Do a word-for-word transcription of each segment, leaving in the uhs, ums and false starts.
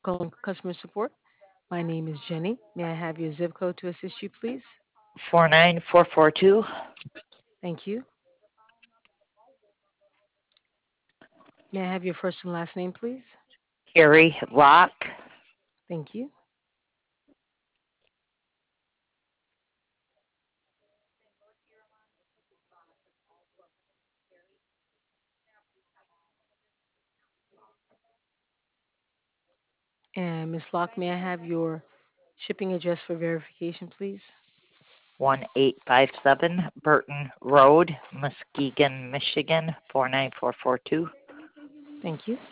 calling customer support. My name is Jenny. May I have your zip code to assist you, please? four nine four four two. Thank you. May I have your first and last name, please? Harry Lock. Thank you. And Miss Locke, may I have your shipping address for verification, please? one eight five seven Burton Road, Muskegon, Michigan, four nine four four two. Thank you.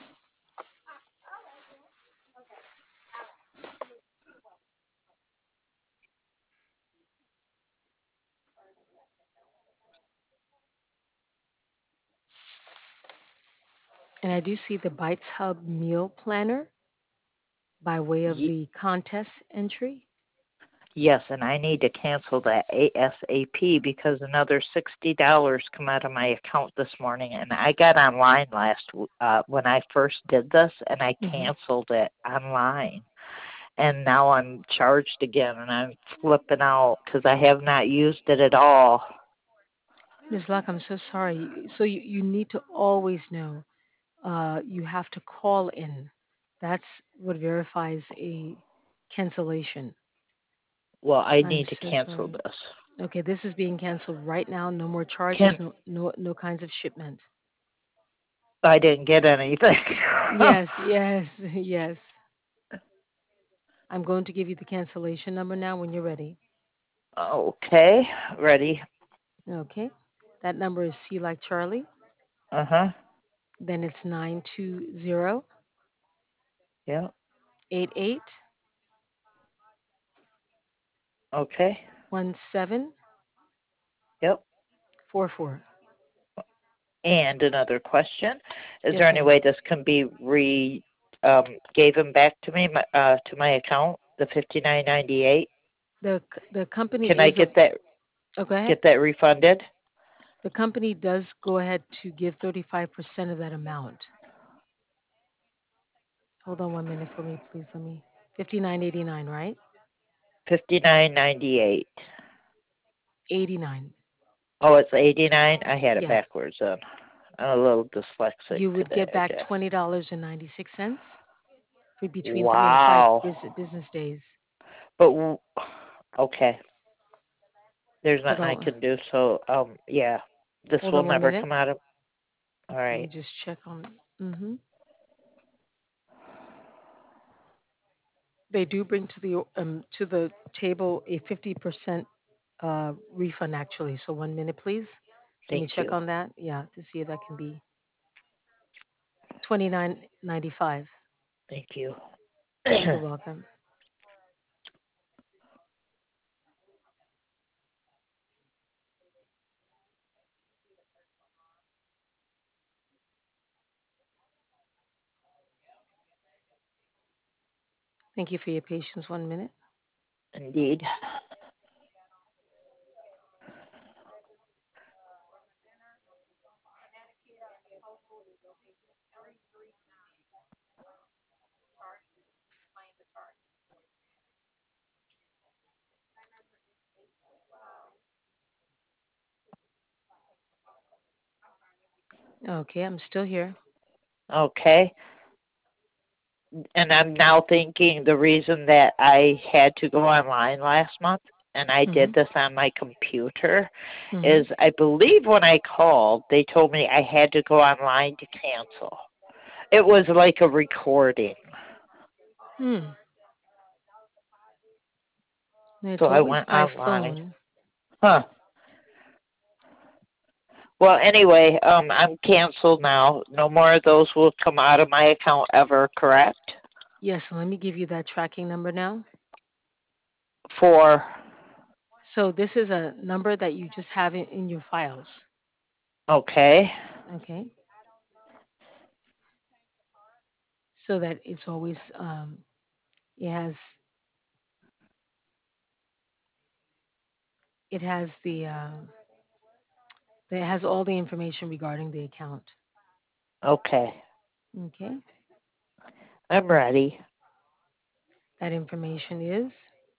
And I do see the Bites Hub meal planner by way of Y- the contest entry. yes, and I need to cancel that ASAP because another sixty dollars come out of my account this morning, and I got online last uh, when I first did this, and I Mm-hmm. canceled it online, and now I'm charged again, and I'm flipping out because I have not used it at all. Miss Locke, I'm so sorry. So you, you need to always know uh, you have to call in. That's what verifies a cancellation. Well, I I'm need to so cancel sorry. this. Okay, this is being canceled right now. No more charges. Can No, no, no kinds of shipment. I didn't get anything. Yes, yes, yes. I'm going to give you the cancellation number now when you're ready. Okay, ready. Okay, that number is C like Charlie. Uh huh. Then it's nine two zero Yeah. eight eight Okay. one seven Yep. four four. And another question: is Yes, there any ma'am. way this can be re um gave them back to me my, uh to my account the fifty nine ninety eight? The c- the company Can I is a. get that Oh, go ahead. get that refunded? The company does go ahead to give thirty-five percent of that amount. Hold on one minute for me, please. Let me. fifty-nine eighty-nine, right? Fifty nine ninety eight. eighty-nine. Oh, it's eighty nine. I had it Yeah. backwards then. I'm a little dyslexic You would today, get I back guess. twenty dollars and ninety-six cents for between three and five Wow. bus- business days. But w- okay. There's Hold nothing I on. can do. So, um, yeah, this Hold will on one never minute. come out of. All Let me right. just check on. Hmm. They do bring to the um to the table a fifty percent uh refund actually. So one minute, please. Let me Thank check you. on that. Yeah, to see if that can be twenty-nine ninety-five. Thank you. You're welcome. Thank you for your patience. One minute. Indeed. Okay, I'm still here. Okay. And I'm now thinking the reason that I had to go online last month and I did Mhm. this on my computer Mhm. is I believe when I called, they told me I had to go online to cancel. It was like a recording. Hmm. So It's I always went by online. phone. Huh. Well, anyway, um, I'm canceled now. No more of those will come out of my account ever, correct? Yes. Let me give you that tracking number now. For, So this is a number that you just have in, in your files. okay, Okay. So that it's always um, it has it has the uh, it has all the information regarding the account. okay. Okay. I'm ready. That information is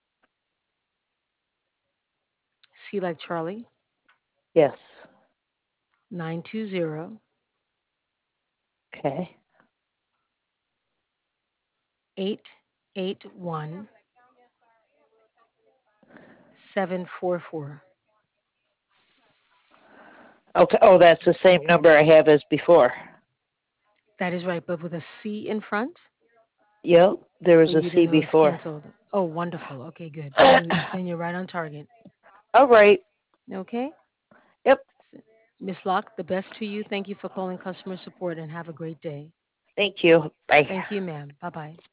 C like Charlie, Yes. nine two zero, Okay. eight eight one, seven four four. Okay. Oh, that's the same number I have as before. That is right, but with a C in front, Yep. There so was a you C didn't know it's before. canceled. Oh, wonderful. Okay, good. Then you then you're right on target. All right. Okay? Yep. Miss Locke, the best to you. Thank you for calling customer support and have a great day. Thank you. Bye. Thank you, ma'am. Bye bye.